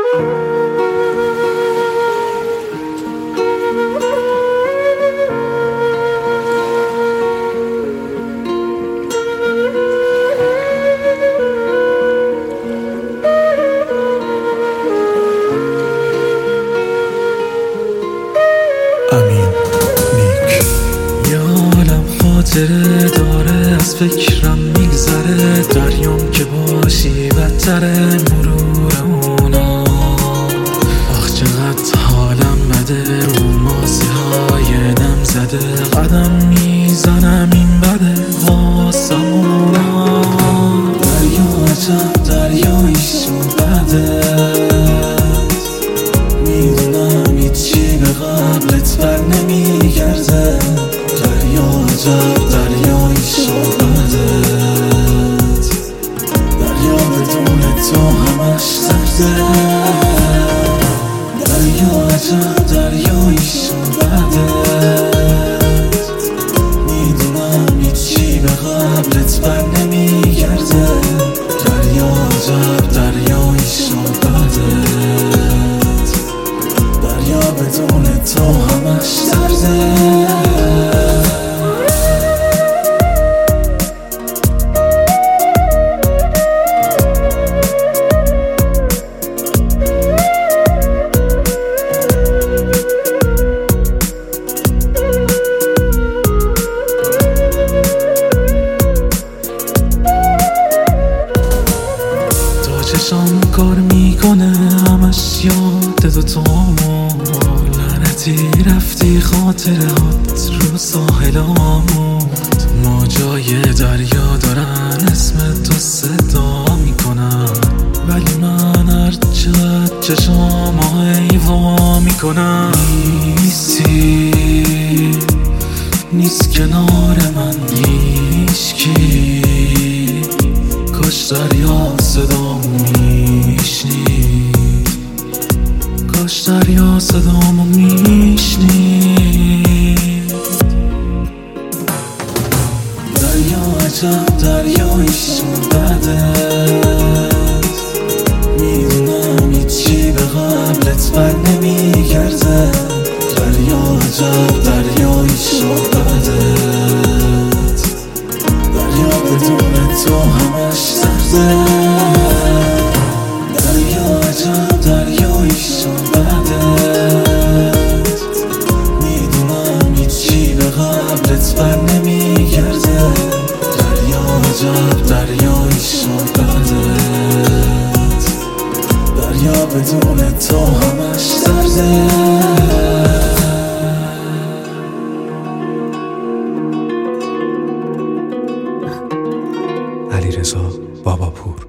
امین نیک. یه عالم خاطره داره از فکرم میگذره، دریام که باشی بدتره مرور اونا. آخ چقدر حالم بده، رو ماسه های نم زده، قدم میزنم این بده واسم اونا. دریا عجب دریاییشون بده، میدونم هیچی به قبلت بر نمیگرده. دریا عجب دریاییشون بده، دریا بدون تو همش سرده. دریا عجب دریاییشون بده، میدونم هیچی به قبلت بر نمیگرده. دریا عجب دریاییشون بده، دریا بدون تو همش سرده. چشام کار میکنه همش یاد دوتامون، لعنتی رفتی خاطرات رو ساحلامون. موجای دریا دارن اسم تو صدا میکنن، ولی من هرچقدر چشامو ایوا میکنم. نیست کنار من هیچکی، کاش دریا صدامو میشنید، کاش دریا صدامو میشنید. دریا عجب دریاییشون بده، میدونم هیچی به قبلت بر نمیگرده. دریا عجب دریاییشون بده، دریا بدون تو همش سرده. دریا عجب دریاییشون بده، میدونم هیچی به قبلت بر نمیگرده. دریا عجب دریاییشون بده، دریا بدون تو همش سرده. علیرضا باباپور.